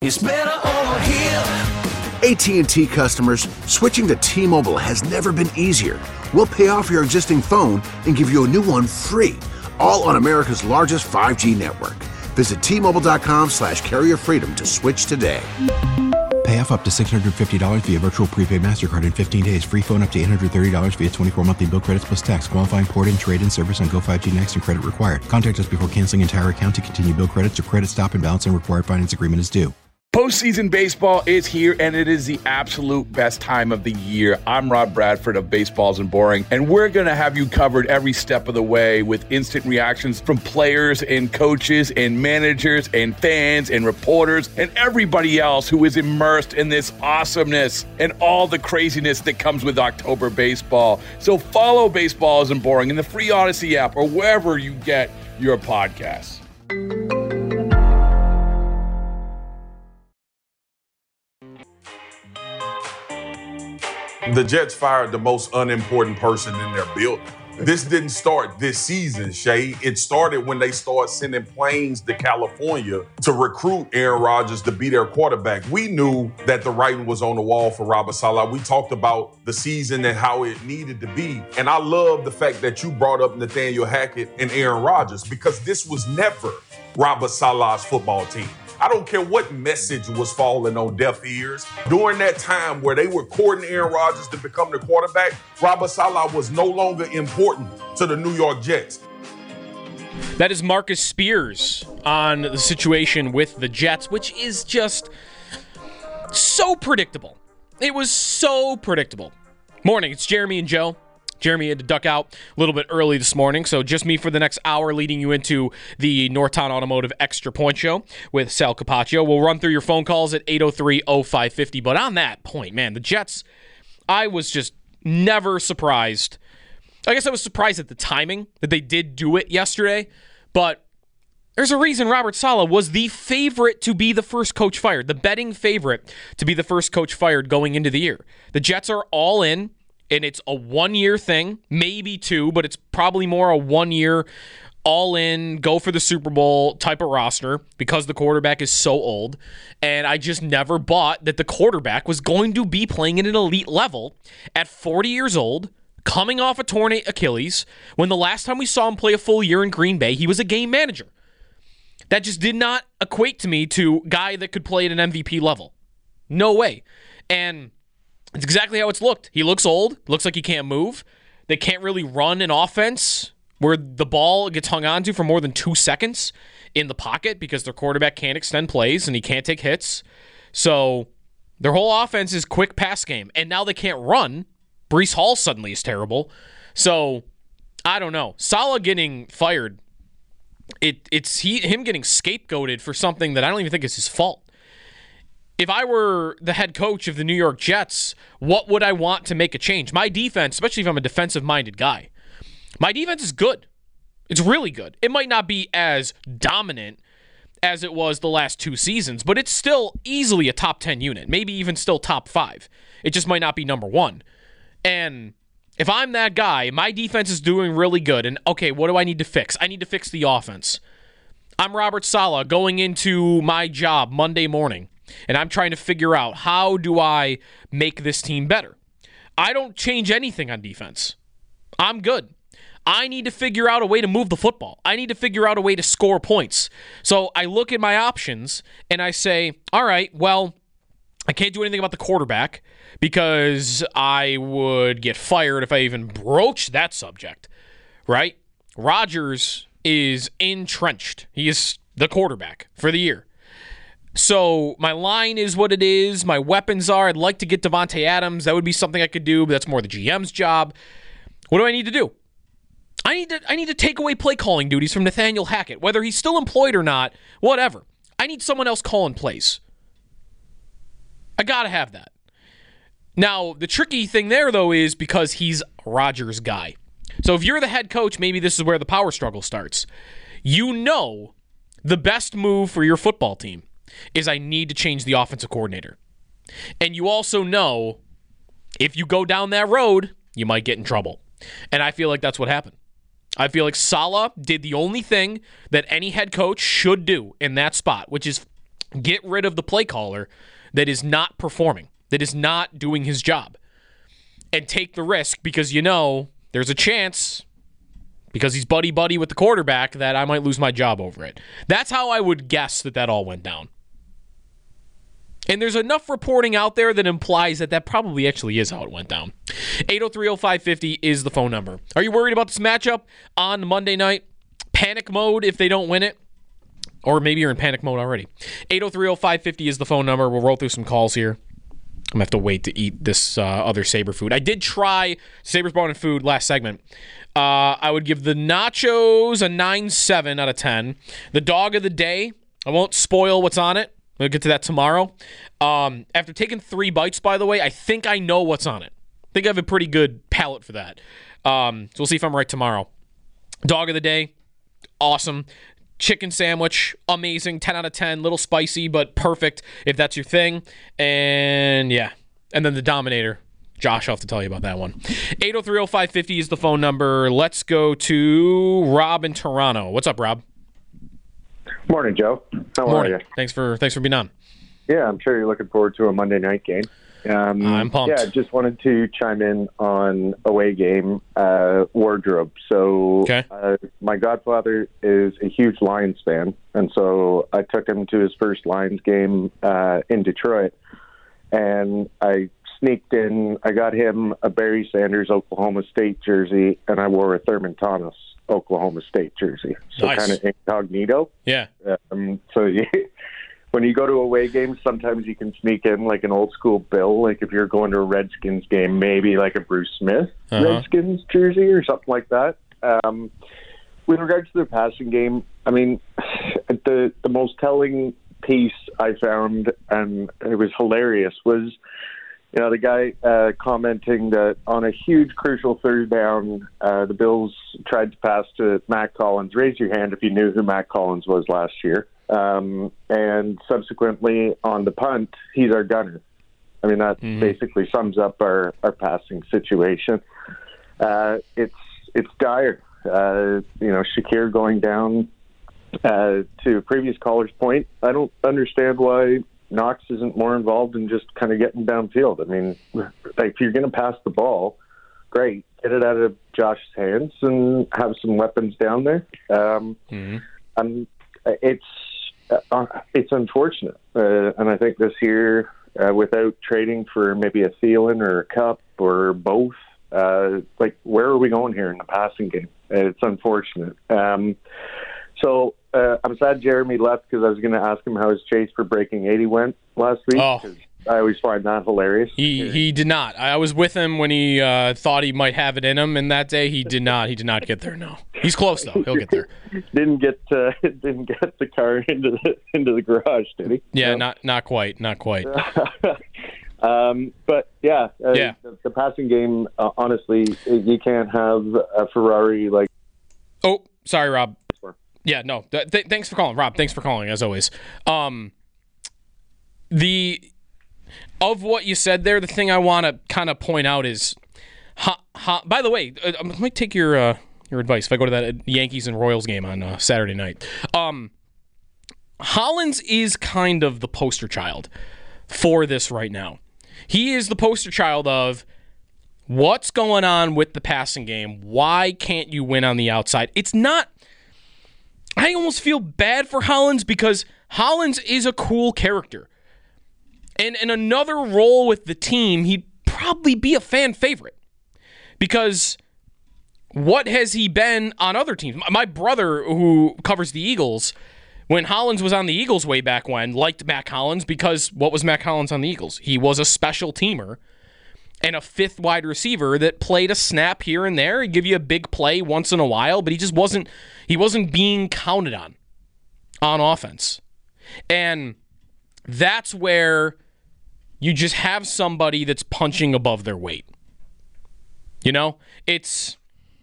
It's better over here. AT&T customers, switching to T-Mobile has never been easier. We'll pay off your existing phone and give you a new one free, all on America's largest 5G network. Visit T-Mobile.com/carrier freedom to switch today. Pay off up to $650 via virtual prepaid MasterCard in 15 days. Free phone up to $830 via 24 monthly bill credits plus tax. Qualifying port and trade-in service on Go 5G Next and credit required. Contact us before canceling entire account to continue bill credits or credit stop and balance and required finance agreement is due. Postseason baseball is here, and it is the absolute best time of the year. I'm Rob Bradford of Baseballs and Boring, and we're going to have you covered every step of the way with instant reactions from players and coaches and managers and fans and reporters and everybody else who is immersed in this awesomeness and all the craziness that comes with October baseball. So follow Baseballs and Boring in the free Odyssey app or wherever you get your podcasts. The Jets fired the most unimportant person in their building. This didn't start this season, Shay. It started when they started sending planes to California to recruit Aaron Rodgers to be their quarterback. We knew that the writing was on the wall for Robert Saleh. We talked about the season and how it needed to be. And I love the fact that you brought up Nathaniel Hackett and Aaron Rodgers, because this was never Robert Saleh's football team. I don't care what message was falling on deaf ears. During that time where they were courting Aaron Rodgers to become the quarterback, Robert Saleh was no longer important to the New York Jets. That is Marcus Spears on the situation with the Jets, which is just so predictable. It was so predictable. Morning, it's Jeremy and Joe. Jeremy had to duck out a little bit early this morning, so just me for the next hour leading you into the Northtown Automotive Extra Point Show with Sal Capaccio. We'll run through your phone calls at 803-0550. But on that point, man, the Jets, I was just never surprised. I guess I was surprised at the timing that they did do it yesterday, but there's a reason Robert Saleh was the favorite to be the first coach fired, the betting favorite to be the first coach fired going into the year. The Jets are all in. And it's a one-year thing, maybe two, but it's probably more a one-year, all-in, go for the Super Bowl type of roster because the quarterback is so old. And I just never bought that the quarterback was going to be playing at an elite level at 40 years old, coming off a torn Achilles, when the last time we saw him play a full year in Green Bay, he was a game manager. That just did not equate to me to guy that could play at an MVP level. No way. And it's exactly how it's looked. He looks old. Looks like he can't move. They can't really run an offense where the ball gets hung onto for more than 2 seconds in the pocket because their quarterback can't extend plays and he can't take hits. So their whole offense is quick pass game. And now they can't run. Breece Hall suddenly is terrible. So I don't know. Saleh getting fired, it's him getting scapegoated for something that I don't even think is his fault. If I were the head coach of the New York Jets, what would I want to make a change? My defense, especially if I'm a defensive-minded guy, my defense is good. It's really good. It might not be as dominant as it was the last 2 seasons, but it's still easily a top 10 unit, maybe even still top 5. It just might not be number 1. And if I'm that guy, my defense is doing really good, and okay, what do I need to fix? I need to fix the offense. I'm Robert Saleh going into my job Monday morning, and I'm trying to figure out how do I make this team better. I don't change anything on defense. I'm good. I need to figure out a way to move the football. I need to figure out a way to score points. So I look at my options and I say, all right, well, I can't do anything about the quarterback because I would get fired if I even broached that subject, right? Rodgers is entrenched. He is the quarterback for the year. So my line is what it is. My weapons are, I'd like to get Davante Adams. That would be something I could do, but that's more the GM's job. What do I need to do? I need to take away play calling duties from Nathaniel Hackett, whether he's still employed or not, whatever. I need someone else calling plays. I got to have that. Now, the tricky thing there, though, is because he's Rodgers' guy. So if you're the head coach, maybe this is where the power struggle starts. You know the best move for your football team is I need to change the offensive coordinator. And you also know if you go down that road, you might get in trouble. And I feel like that's what happened. I feel like Saleh did the only thing that any head coach should do in that spot, which is Get rid of the play caller that is not performing, that is not doing his job, and take the risk because there's a chance, because he's buddy-buddy with the quarterback, that I might lose my job over it. That's how I would guess that all went down. And there's enough reporting out there that implies that probably actually is how it went down. 803-0550 is the phone number. Are you worried about this matchup on Monday night? Panic mode if they don't win it? Or maybe you're in panic mode already. 803-0550 is the phone number. We'll roll through some calls here. I'm going to have to wait to eat this other Sabre food. I did try Sabre's Bone and Food last segment. I would give the nachos a 9.7 out of 10. The dog of the day, I won't spoil what's on it. We'll get to that tomorrow. After taking 3 bites, by the way, I think I know what's on it. I think I have a pretty good palate for that. So we'll see if I'm right tomorrow. Dog of the day, awesome. Chicken sandwich, amazing. 10 out of 10. Little spicy, but perfect if that's your thing. And yeah. And then the Dominator. Josh, I'll have to tell you about that one. 803-0550 is the phone number. Let's go to Rob in Toronto. What's up, Rob? Morning, Joe. How are you? Thanks for being on. Yeah, I'm sure you're looking forward to a Monday night game. I'm pumped. Yeah, just wanted to chime in on away game wardrobe. So okay. My godfather is a huge Lions fan, and so I took him to his first Lions game in Detroit, and I sneaked in. I got him a Barry Sanders Oklahoma State jersey, and I wore a Thurman Thomas Oklahoma State jersey. So nice. Kind of incognito. Yeah. When you go to away games, sometimes you can sneak in like an old school Bill. Like if you're going to a Redskins game, maybe like a Bruce Smith Redskins jersey or something like that. With regards to their passing game, I mean, the most telling piece I found, and it was hilarious, was the guy commenting that on a huge crucial third down, the Bills tried to pass to Matt Collins. Raise your hand if you knew who Matt Collins was last year. And subsequently on the punt, he's our gunner. I mean, that basically sums up our passing situation. It's dire. Shakir going down to a previous caller's point. I don't understand why Knox isn't more involved in just kind of getting downfield. I mean, like if you're going to pass the ball, great, get it out of Josh's hands and have some weapons down there. It's unfortunate, and I think this year, without trading for maybe a Thielen or a Cup or both, where are we going here in the passing game? It's unfortunate. So I'm sad Jeremy left because I was going to ask him how his chase for breaking 80 went last week. Because I always find that hilarious. He did not. I was with him when he thought he might have it in him, and that day he did not. He did not get there. No, he's close though. He'll get there. Didn't get the car into the garage, did he? Yeah, not quite. But yeah. The passing game. Honestly, you can't have a Ferrari like. Oh, sorry, Rob. Yeah, no. Thanks for calling, Rob. Thanks for calling, as always. Of what you said there, the thing I want to kind of point out is, by the way, I might take your advice if I go to that Yankees and Royals game on Saturday night. Hollins is kind of the poster child for this right now. He is the poster child of what's going on with the passing game. Why can't you win on the outside? It's not. I almost feel bad for Hollins because Hollins is a cool character. And in another role with the team, he'd probably be a fan favorite. Because what has he been on other teams? My brother, who covers the Eagles, when Hollins was on the Eagles way back when, liked Mac Hollins because what was Mac Hollins on the Eagles? He was a special teamer and a fifth wide receiver that played a snap here and there. He'd give you a big play once in a while, but he just wasn't being counted on offense. And that's where you just have somebody that's punching above their weight. It's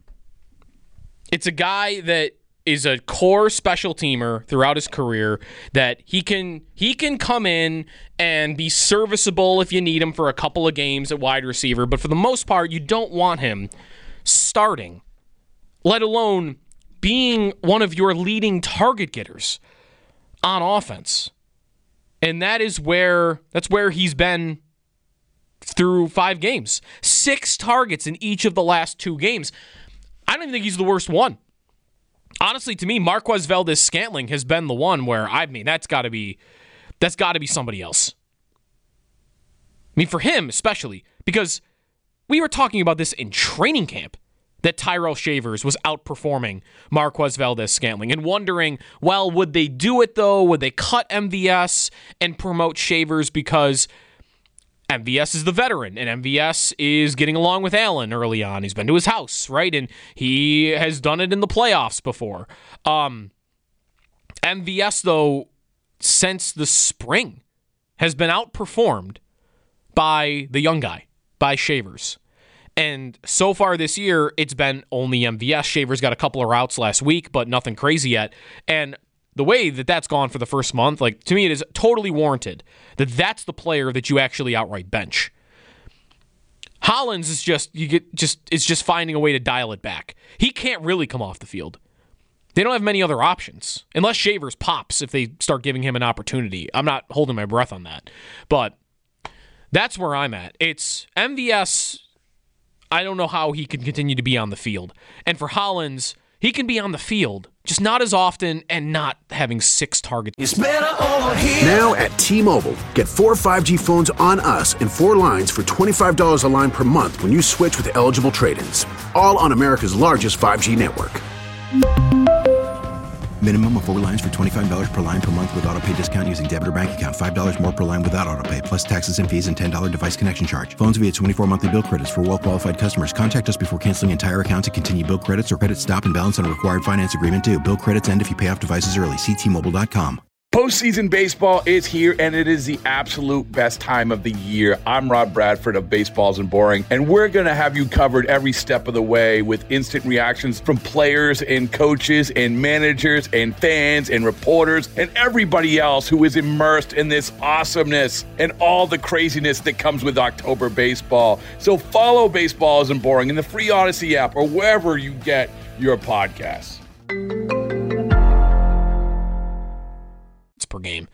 a guy that is a core special teamer throughout his career that he can come in and be serviceable if you need him for a couple of games at wide receiver, but for the most part, you don't want him starting, let alone being one of your leading target getters on offense. And that's where he's been through 5 games. 6 targets in each of the last 2 games. I don't even think he's the worst one. Honestly, to me, Marquez Valdes-Scantling has been the one where, that's got to be somebody else. I mean, for him especially, because we were talking about this in training camp, that Tyrell Shavers was outperforming Marquez Valdes-Scantling, and wondering, well, would they do it though? Would they cut MVS and promote Shavers because MVS is the veteran, and MVS is getting along with Allen early on. He's been to his house, right? And he has done it in the playoffs before. MVS, though, since the spring, has been outperformed by the young guy, by Shavers. And so far this year, it's been only MVS. Shavers got a couple of routes last week, but nothing crazy yet. And the way that that's gone for the first month, to me, it is totally warranted that that's the player that you actually outright bench. Hollins is just finding a way to dial it back. He can't really come off the field. They don't have many other options, unless Shavers pops if they start giving him an opportunity. I'm not holding my breath on that. But that's where I'm at. It's MVS. I don't know how he can continue to be on the field. And for Hollins, he can be on the field, just not as often and not having 6 targets. It's better over here. Now at T-Mobile, get 4 5G phones on us and 4 lines for $25 a line per month when you switch with eligible trade-ins. All on America's largest 5G network. Minimum of 4 lines for $25 per line per month with autopay discount using debit or bank account. $5 more per line without autopay, plus taxes and fees and $10 device connection charge. Phones via 24 monthly bill credits for well-qualified customers. Contact us before canceling entire account to continue bill credits or credit stop and balance on a required finance agreement due. Bill credits end if you pay off devices early. See T-Mobile.com. Postseason baseball is here, and it is the absolute best time of the year. I'm Rob Bradford of Baseballs and Boring, and we're going to have you covered every step of the way with instant reactions from players and coaches and managers and fans and reporters and everybody else who is immersed in this awesomeness and all the craziness that comes with October baseball. So follow Baseballs and Boring in the free Odyssey app or wherever you get your podcasts. Per game.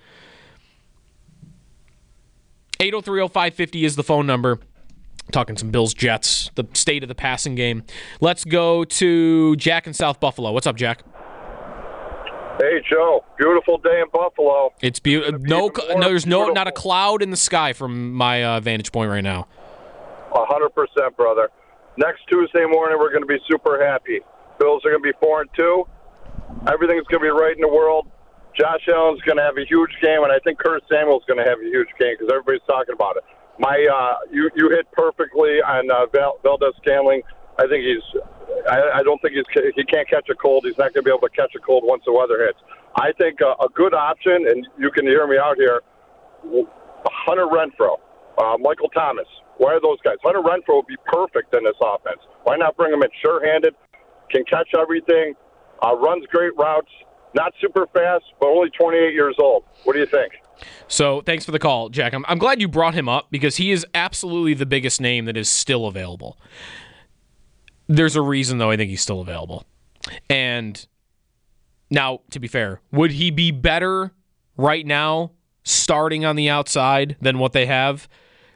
803-0550 is the phone number. Talking some Bills-Jets, the state of the passing game. Let's go to Jack in South Buffalo. What's up, Jack? Hey, Joe. Beautiful day in Buffalo. It's beautiful. There's not a cloud in the sky from my vantage point right now. 100%, brother. Next Tuesday morning, we're going to be super happy. Bills are going to be 4-2. Everything's going to be right in the world. Josh Allen's going to have a huge game, and I think Curtis Samuel's going to have a huge game because everybody's talking about it. You hit perfectly on Valdes-Scantling. I think I don't think he can't catch a cold. He's not going to be able to catch a cold once the weather hits. I think a good option, and you can hear me out here, Hunter Renfrow, Michael Thomas. Why are those guys? Hunter Renfrow would be perfect in this offense. Why not bring him in sure-handed, can catch everything, runs great routes. Not super fast, but only 28 years old. What do you think? So thanks for the call, Jack. I'm glad you brought him up because he is absolutely the biggest name that is still available. There's a reason, though, I think he's still available. And now, to be fair, would he be better right now starting on the outside than what they have?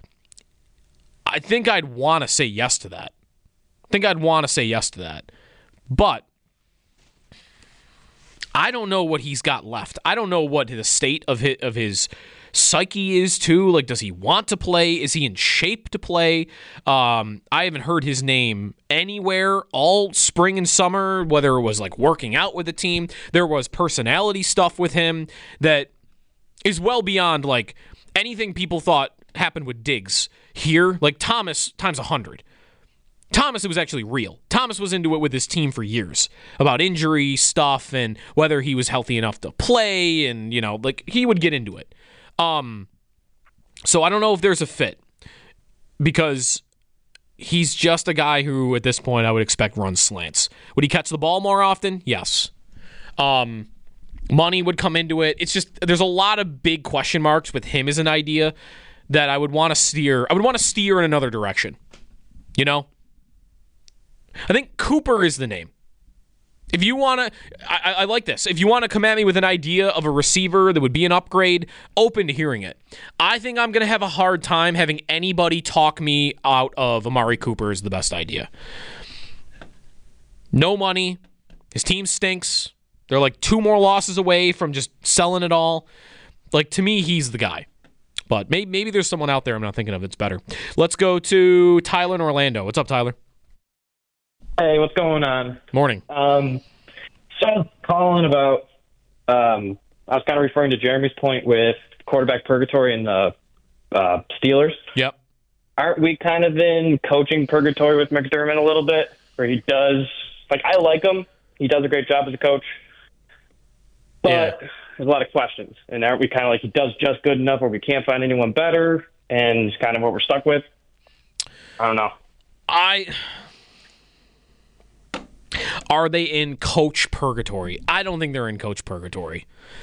I think I'd want to say yes to that. But I don't know what he's got left. I don't know what the state of his psyche is, too. Like, does he want to play? Is he in shape to play? I haven't heard his name anywhere all spring and summer, whether it was, working out with the team. There was personality stuff with him that is well beyond, anything people thought happened with Diggs here. Thomas times 100. Thomas, it was actually real. Thomas was into it with his team for years about injury stuff and whether he was healthy enough to play and, he would get into it. So I don't know if there's a fit because he's just a guy who, at this point, I would expect runs slants. Would he catch the ball more often? Yes. Money would come into it. It's just, there's a lot of big question marks with him as an idea that I would want to steer. I would want to steer in another direction. I think Cooper is the name. If you want to, I like this. If you want to come at me with an idea of a receiver that would be an upgrade, open to hearing it. I think I'm going to have a hard time having anybody talk me out of Amari Cooper is the best idea. No money. His team stinks. They're like 2 more losses away from just selling it all. Like, to me, he's the guy. But maybe there's someone out there I'm not thinking of that's better. Let's go to Tyler in Orlando. What's up, Tyler? Hey, what's going on? Morning. So calling about, I was kind of referring to Jeremy's point with quarterback purgatory and the Steelers. Yep. Aren't we kind of in coaching purgatory with McDermott a little bit? Where he does, like, I like him. He does a great job as a coach. But there's a lot of questions. And aren't we kind of like, he does just good enough where we can't find anyone better? And it's kind of what we're stuck with? I don't know. Are they in coach purgatory? I don't think they're in coach purgatory.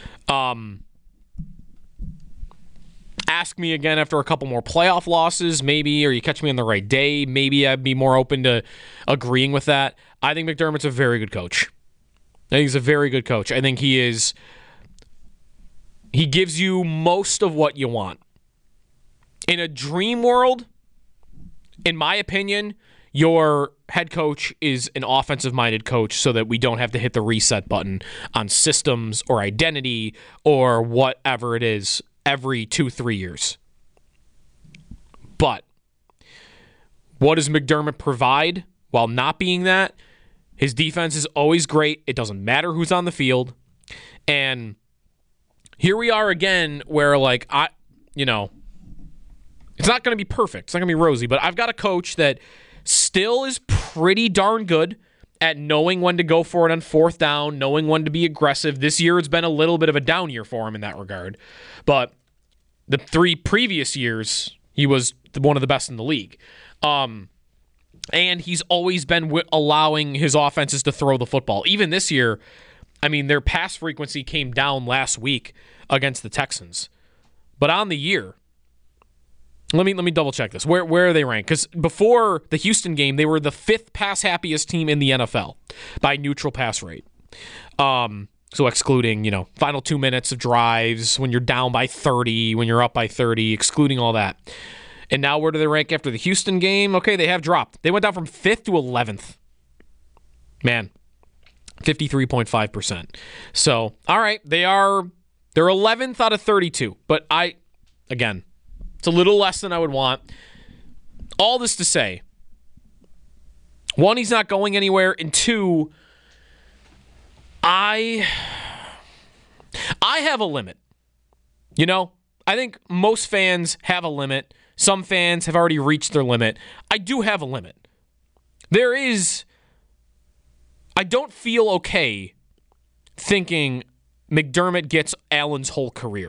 Ask me again after a couple more playoff losses, maybe, or you catch me on the right day, maybe I'd be more open to agreeing with that. I think McDermott's a very good coach. I think he's a very good coach. I think he gives you most of what you want. In a dream world, in my opinion, your head coach is an offensive-minded coach so that we don't have to hit the reset button on systems or identity or whatever it is every 2-3 years. But what does McDermott provide while not being that? His defense is always great. It doesn't matter who's on the field. And here we are again where, like, it's not going to be perfect. It's not going to be rosy, but I've got a coach that still is pretty darn good at knowing when to go for it on 4th down, knowing when to be aggressive. This year it's been a little bit of a down year for him in that regard. But the 3 previous years, he was one of the best in the league. And he's always been allowing his offenses to throw the football. Even this year, I mean, their pass frequency came down last week against the Texans. But on the year, let me double check this. Where are they ranked? Because before the Houston game, they were the 5th pass happiest team in the NFL by neutral pass rate. So excluding, final 2 minutes of drives, when you're down by 30, when you're up by 30, excluding all that. And now where do they rank after the Houston game? Okay, they have dropped. They went down from 5th to 11th. Man, 53.5%. So, all right, they're 11th out of 32. But again, it's a little less than I would want. All this to say, 1, he's not going anywhere, and 2, I have a limit. I think most fans have a limit. Some fans have already reached their limit. I do have a limit. I don't feel okay thinking McDermott gets Allen's whole career.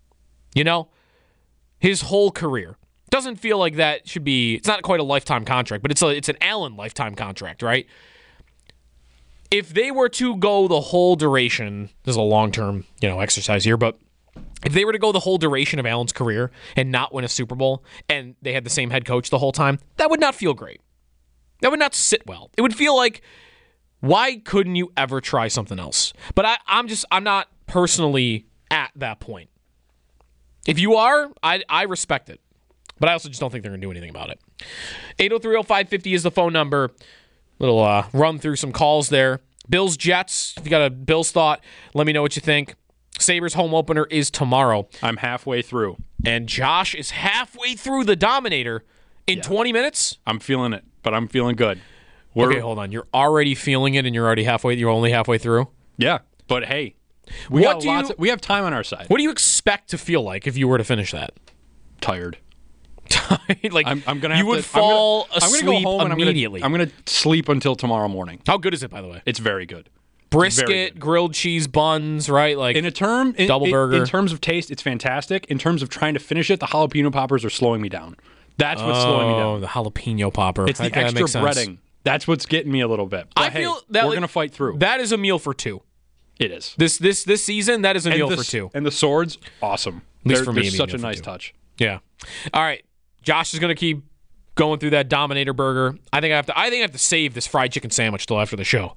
His whole career. Doesn't feel like that should be, it's not quite a lifetime contract, but it's an Allen lifetime contract, right? If they were to go the whole duration, this is a long-term, exercise here, but if they were to go the whole duration of Allen's career and not win a Super Bowl and they had the same head coach the whole time, that would not feel great. That would not sit well. It would feel like, why couldn't you ever try something else? But I'm not personally at that point. If you are, I respect it. But I also just don't think they're going to do anything about it. 803-0550 is the phone number. Little run through some calls there. Bills, Jets. If you got a Bills thought, let me know what you think. Sabres home opener is tomorrow. I'm halfway through. And Josh is halfway through the Dominator in 20 minutes? I'm feeling it, but I'm feeling good. Okay, hold on. You're already feeling it and you're only halfway through? Yeah, but hey, we have time on our side. What do you expect to feel like if you were to finish that? Tired. Like, I'm gonna. You would fall asleep I'm gonna go home immediately. I'm gonna sleep until tomorrow morning. How good is it, by the way? It's very good. Brisket, grilled cheese buns, right? Like double burger. In terms of taste, it's fantastic. In terms of trying to finish it, the jalapeno poppers are slowing me down. That's what's slowing me down. The jalapeno popper. It's the extra breading. That's what's getting me a little bit. But we're gonna fight through. That is a meal for 2. It is. This season, that is a meal for 2. And the swords, awesome. At least for me, they're such a nice touch. Yeah. All right. Josh is gonna keep going through that Dominator burger. I think I have to save this fried chicken sandwich till after the show.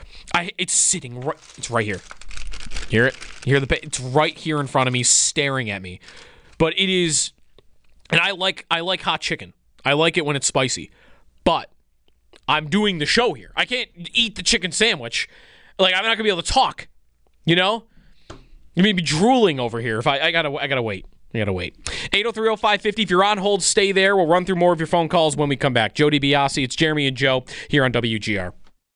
It's sitting right. It's right here. Hear it? It's right here in front of me, staring at me. But it is, and I like hot chicken. I like it when it's spicy. But I'm doing the show here. I can't eat the chicken sandwich. Like, I'm not gonna be able to talk. You know? You may be drooling over here. If I gotta wait. I gotta wait. 803-0550. If you're on hold, stay there. We'll run through more of your phone calls when we come back. Joe DiBiase, it's Jeremy and Joe here on WGR.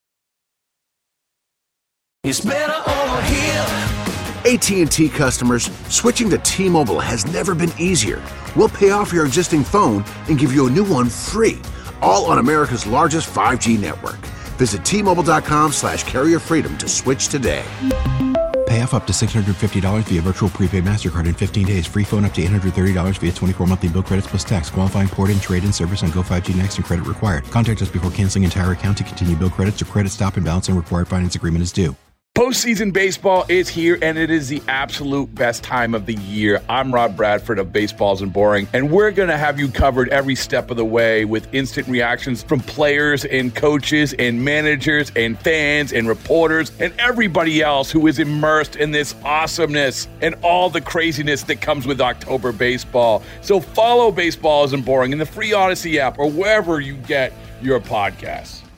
It's better over here. AT&T customers, switching to T-Mobile has never been easier. We'll pay off your existing phone and give you a new one free, all on America's largest 5G network. Visit T-Mobile.com/carrier freedom to switch today. Pay off up to $650 via virtual prepaid MasterCard in 15 days. Free phone up to $830 via 24 monthly bill credits plus tax. Qualifying port-in, trade-in service on Go 5G Next and credit required. Contact us before canceling entire account to continue bill credits or credit stop and balance and required finance agreement is due. Postseason baseball is here, and it is the absolute best time of the year. I'm Rob Bradford of Baseballs and Boring, and we're going to have you covered every step of the way with instant reactions from players and coaches and managers and fans and reporters and everybody else who is immersed in this awesomeness and all the craziness that comes with October baseball. So follow Baseballs and Boring in the free Odyssey app or wherever you get your podcasts.